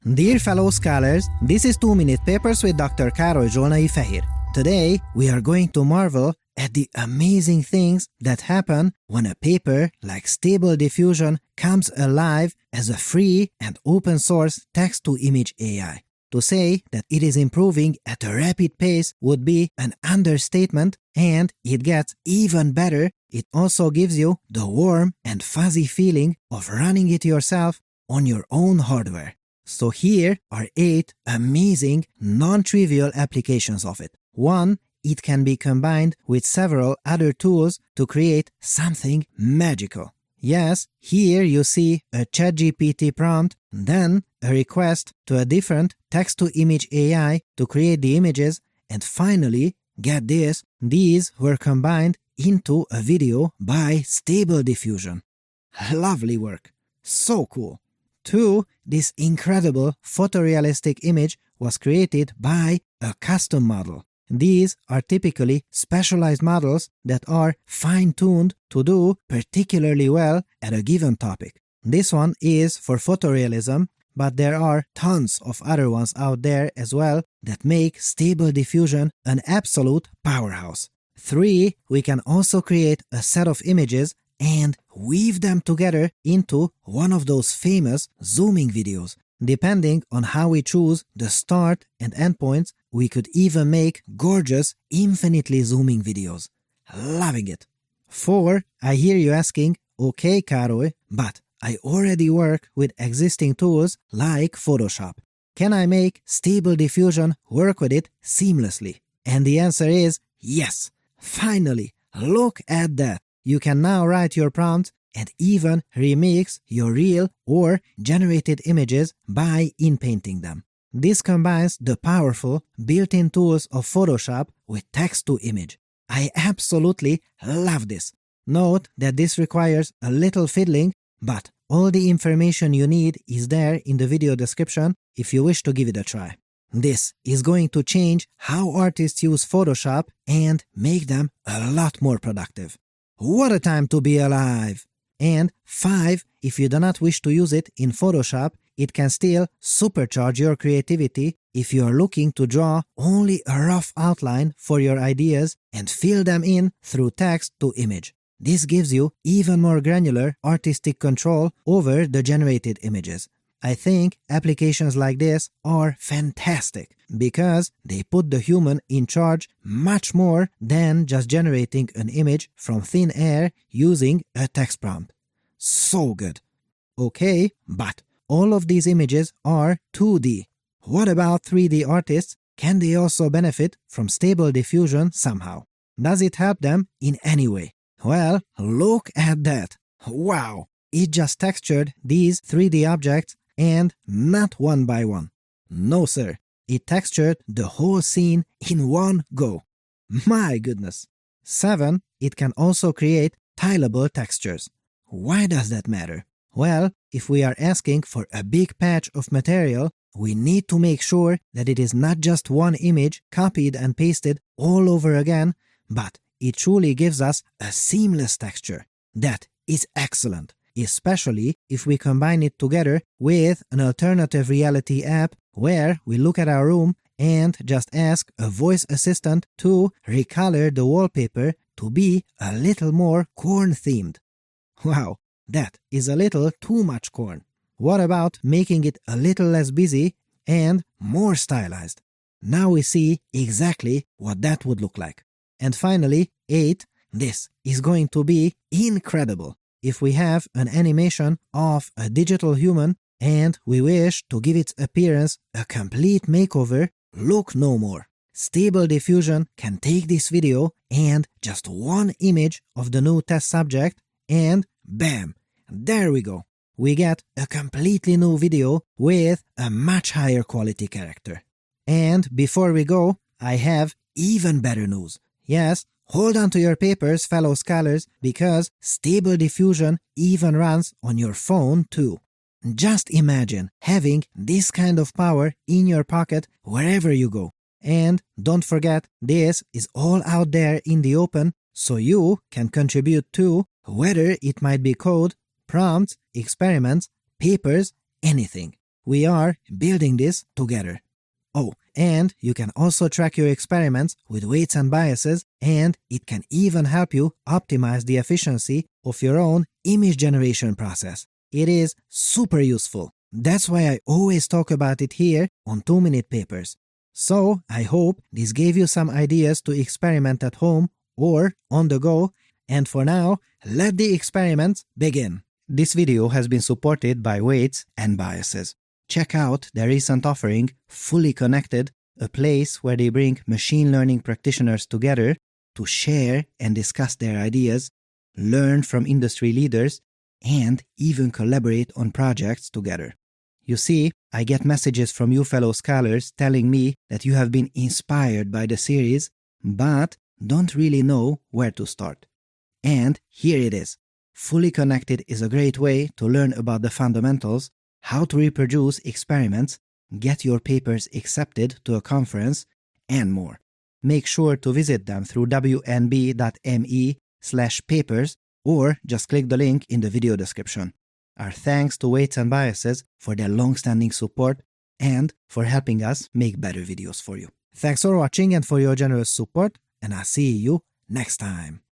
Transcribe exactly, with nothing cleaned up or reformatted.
Dear fellow scholars, this is two minute Papers with Doctor Károly Zsolnai Fehér. Today, we are going to marvel at the amazing things that happen when a paper like Stable Diffusion comes alive as a free and open source text-to-image A I. To say that it is improving at a rapid pace would be an understatement, and it gets even better. It also gives you the warm and fuzzy feeling of running it yourself on your own hardware. So here are eight amazing, non-trivial applications of it. One, it can be combined with several other tools to create something magical. Yes, here you see a ChatGPT prompt, then a request to a different text-to-image A I to create the images, and finally, get this, these were combined into a video by Stable Diffusion. Lovely work. So cool. Two, this incredible photorealistic image was created by a custom model. These are typically specialized models that are fine-tuned to do particularly well at a given topic. This one is for photorealism, but there are tons of other ones out there as well that make Stable Diffusion an absolute powerhouse. Three, we can also create a set of images and weave them together into one of those famous zooming videos. Depending on how we choose the start and end points, we could even make gorgeous, infinitely zooming videos. Loving it. Four, I hear you asking, okay, Károly, but I already work with existing tools like Photoshop. Can I make Stable Diffusion work with it seamlessly? And the answer is yes. Finally, look at that. You can now write your prompts and even remix your real or generated images by inpainting them. This combines the powerful built-in tools of Photoshop with text-to-image. I absolutely love this. Note that this requires a little fiddling, but all the information you need is there in the video description if you wish to give it a try. This is going to change how artists use Photoshop and make them a lot more productive. What a time to be alive! And five, if you do not wish to use it in Photoshop, it can still supercharge your creativity if you are looking to draw only a rough outline for your ideas and fill them in through text to image. This gives you even more granular artistic control over the generated images. I think applications like this are fantastic because they put the human in charge much more than just generating an image from thin air using a text prompt. So good. Okay, but all of these images are two D. What about three D artists? Can they also benefit from Stable Diffusion somehow? Does it help them in any way? Well, look at that. Wow! It just textured these three D objects, and not one by one. No sir, it textured the whole scene in one go. My goodness. seven. It can also create tileable textures. Why does that matter? Well, if we are asking for a big patch of material, we need to make sure that it is not just one image copied and pasted all over again, but it truly gives us a seamless texture. That is excellent. Especially if we combine it together with an alternative reality app where we look at our room and just ask a voice assistant to recolor the wallpaper to be a little more corn-themed. Wow, that is a little too much corn. What about making it a little less busy and more stylized? Now we see exactly what that would look like. And finally, eight. This is going to be incredible. If we have an animation of a digital human and we wish to give its appearance a complete makeover, look no more. Stable Diffusion can take this video and just one image of the new test subject and bam, there we go. We get a completely new video with a much higher quality character. And before we go, I have even better news. Yes, hold on to your papers, fellow scholars, because Stable Diffusion even runs on your phone too. Just imagine having this kind of power in your pocket wherever you go. And don't forget, this is all out there in the open, so you can contribute too, whether it might be code, prompts, experiments, papers, anything. We are building this together. Oh, and you can also track your experiments with weights and biases, and it can even help you optimize the efficiency of your own image generation process. It is super useful. That's why I always talk about it here on two minute Papers. So, I hope this gave you some ideas to experiment at home or on the go, and for now, let the experiments begin. This video has been supported by Weights and Biases. Check out their recent offering, Fully Connected, a place where they bring machine learning practitioners together to share and discuss their ideas, learn from industry leaders, and even collaborate on projects together. You see, I get messages from you fellow scholars telling me that you have been inspired by the series, but don't really know where to start. And here it is. Fully Connected is a great way to learn about the fundamentals, how to reproduce experiments, get your papers accepted to a conference, and more. Make sure to visit them through wnb.me slash papers or just click the link in the video description. Our thanks to Weights and Biases for their long-standing support and for helping us make better videos for you. Thanks for watching and for your generous support, and I'll see you next time.